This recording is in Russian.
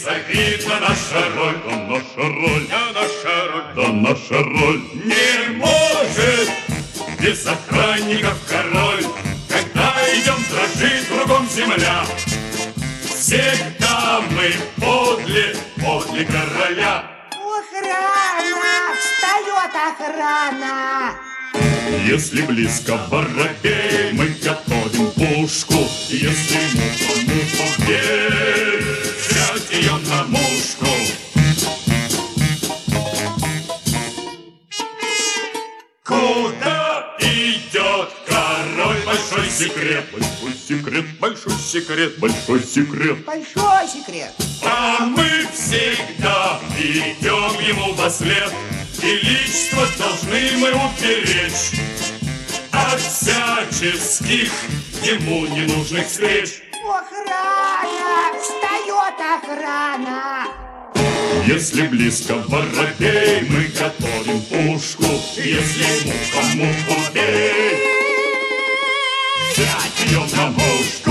завидна наша роль, да наша роль, да наша роль, да наша роль. не может без охранников король. Когда идем, дрожит кругом земля. Всегда мы подле короля. Охрана! Встает охрана! Если близко воробей, мы готовим пушку. Если муха бей, Взять ее на мушку. Куда идет король? Большой секрет, большой секрет, большой секрет, большой секрет. Большой секрет! а мы всегда идем ему вослед. Величество должны мы уберечь от всяческих ему ненужных встреч. Охрана! Встает охрана! Если близко воробей, мы готовим пушку. Если муха муху бей, Взять ее на мушку.